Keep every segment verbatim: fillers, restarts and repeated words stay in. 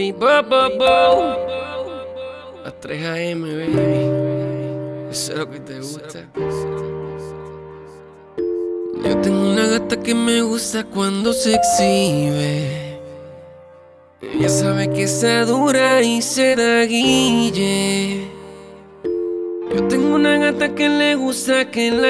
baby, bo, bo, bo. A tres a eme, baby. Eso es lo que te gusta. Yo tengo una gata que me gusta cuando se exhibe. Ella sabe que está dura y se da guille. Yo tengo una gata que le gusta que la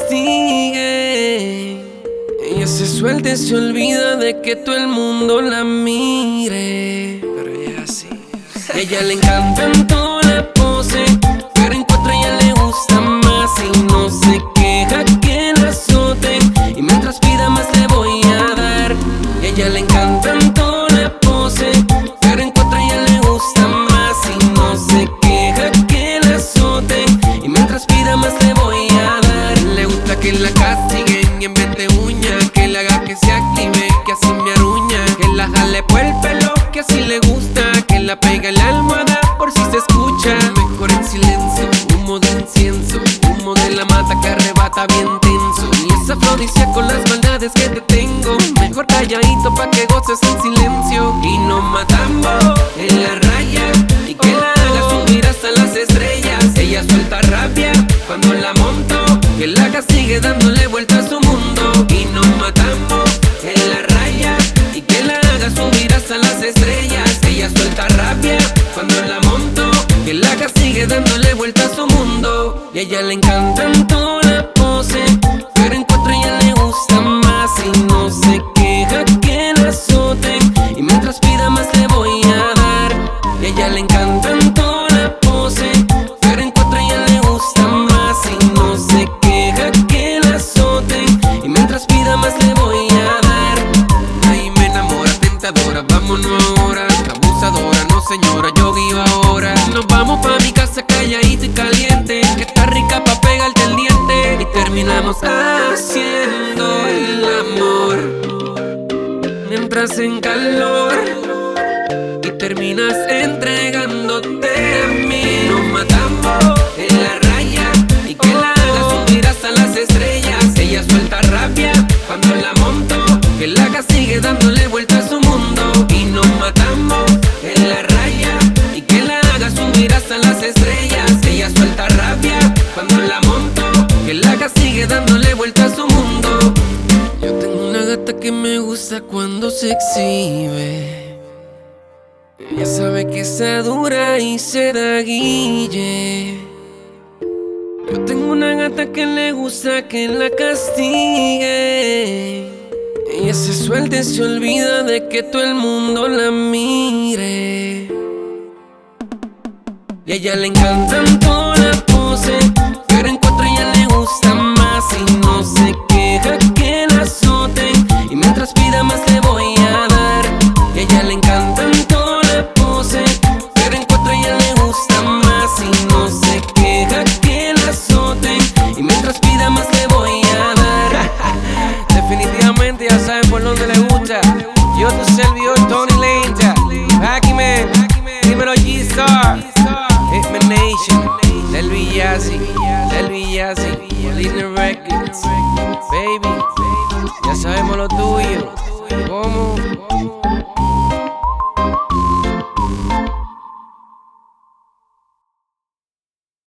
castigue. Ella se suelta y se olvida de que todo el mundo la mire. Pero ella es así. A ella le encantan toda la pose, pero en cuatro a ella le gusta más y no se queja que la azoten. Y mientras pida más le voy a dar. A ella le encantan toda la pose, pero en cuatro a ella le gusta más y no se queja que la azoten. Y mientras pida más le voy a dar. Le gusta que la castiguen y en vez de uña que la haga que se active, que así me aruña. Que la jale por el pelo, que así le gusta. Que la pega en la almohada por si se escucha. Mejor en silencio, humo de incienso, humo de la mata que arrebata bien tenso. Y esa afrodisíaco con las maldades que te tengo. Mejor calladito pa' que goces en silencio. Y nos matamos en la raya y que la haga subir hasta las estrellas. Ella suelta rabia cuando la monto, que la castigue dándole vuelta a su mundo. Y nos matamos en la raya y que la haga subir hasta las estrellas. Ella suelta rabia cuando la monto, que la castigue dándole vuelta a su mundo. Y a ella le encantan toda la pose, pero en cuatro a ella le gusta más y no se queja que la azoten. Y mientras pida más le voy a dar. Y a ella le encantan toda la pose, pero en cuatro a ella le gusta más y no se queja que la azoten. Y mientras pida más le voy a dar. Ay, me enamora, tentadora, vámonos ahora. Abusadora, no señora, yo guío ahora. Nos vamos pa' mi casa calladito y caliente, que está rica pa' pegarte el diente. Y terminamos haciendo el amor mientras en calor, y terminas entregándote a mí. Nos matamos en la raya y que la haga subir hasta las estrellas. Ella suelta rabia cuando la monto, que la castigue dándole vuelta a su mundo. Y nos matamos en la raya y que la haga subir hasta las estrellas. Ella suelta rabia cuando la monto, que la castigue dándole vuelta a su mundo. Yo tengo una gata que me gusta cuando se exhibe. Ella sabe que está dura y se da guille. Yo tengo una gata que le gusta que la castigue. Ella se suelta y se olvida de que todo el mundo la mire. Y a ella le encantan toda la pose, pero en cuatro a ella le gusta más y no se queja que la azoten. Y mientras pida más le voy a dar. Y a ella le encantan toda la pose, pero en cuatro a ella le gusta más y no se queja que la azoten. Y mientras pida más le voy a dar. Definitivamente ya saben por dónde le gusta. Yo tu servidor Tony Lenta, Pac-Man, dímelo G-Star, Hitman Nation, Del Villazzi, Del Villazzi, Listener Records. Baby, ya sabemos lo tuyo. ¿Cómo?